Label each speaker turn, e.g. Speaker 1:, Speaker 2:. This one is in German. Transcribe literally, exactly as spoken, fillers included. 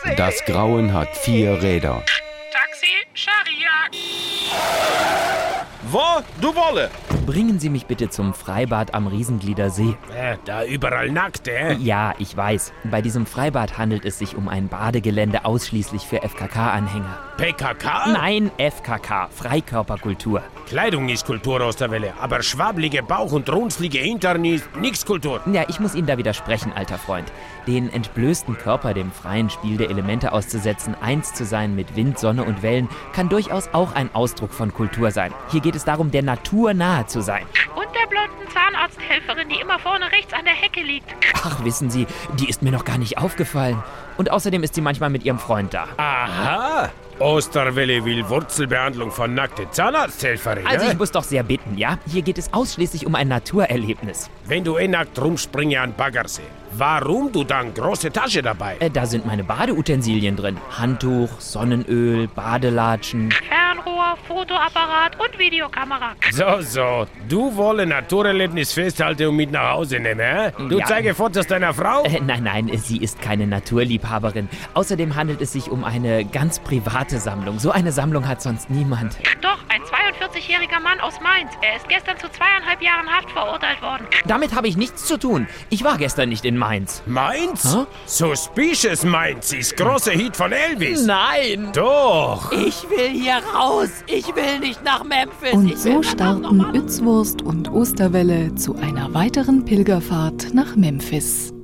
Speaker 1: Das Grauen hat vier Räder.
Speaker 2: Taxi, Scharia.
Speaker 3: Wo? Du wolle?
Speaker 4: Bringen Sie mich bitte zum Freibad am Riesenglieder See.
Speaker 3: Äh, da überall nackt, äh?
Speaker 4: Ja, ich weiß. Bei diesem Freibad handelt es sich um ein Badegelände ausschließlich für F K K-Anhänger.
Speaker 3: P K K?
Speaker 4: Nein, F K K, Freikörperkultur.
Speaker 3: Kleidung ist Kultur aus der Welle, aber schwabbelige Bauch und runzlige Hintern ist nix Kultur.
Speaker 4: Ja, ich muss Ihnen da widersprechen, alter Freund. Den entblößten Körper dem freien Spiel der Elemente auszusetzen, eins zu sein mit Wind, Sonne und Wellen, kann durchaus auch ein Ausdruck von Kultur sein. Hier geht es darum, der Natur nahe zu sein.
Speaker 2: Und der blonden Zahnarzthelferin, die immer vorne rechts an der Hecke liegt.
Speaker 4: Ach, wissen Sie, die ist mir noch gar nicht aufgefallen. Und außerdem ist sie manchmal mit ihrem Freund da.
Speaker 3: Aha! Osterwelle will Wurzelbehandlung von nackte Zahnarzthelferin.
Speaker 4: Also
Speaker 3: äh?
Speaker 4: ich muss doch sehr bitten, ja? Hier geht es ausschließlich um ein Naturerlebnis.
Speaker 3: Wenn du eh nackt rumspringe an Baggersee, warum du dann große Tasche dabei?
Speaker 4: Äh, da sind meine Badeutensilien drin. Handtuch, Sonnenöl, Badelatschen.
Speaker 2: Fernrohr, Fotoapparat und Videokamera.
Speaker 3: So, so. Du wolle Naturerlebnis festhalten und mit nach Hause nehmen, hä? Du
Speaker 4: Ja.
Speaker 3: zeige Fotos deiner Frau?
Speaker 4: Äh, nein, nein, sie ist keine Naturliebhaberin. Außerdem handelt es sich um eine ganz private Sammlung. So eine Sammlung hat sonst niemand.
Speaker 2: Doch, ein zweiundvierzigjähriger Mann aus Mainz. Er ist gestern zu zweieinhalb Jahren Haft verurteilt worden.
Speaker 4: Damit habe ich nichts zu tun. Ich war gestern nicht in Mainz.
Speaker 3: Mainz?
Speaker 4: Hä?
Speaker 3: Suspicious Mainz ist großer Hit von Elvis.
Speaker 4: Nein!
Speaker 3: Doch.
Speaker 4: Ich will hier raus! Ich will nicht nach Memphis!
Speaker 5: Und
Speaker 4: ich
Speaker 5: so starten Utzwurst und Osterwelle zu einer weiteren Pilgerfahrt nach Memphis.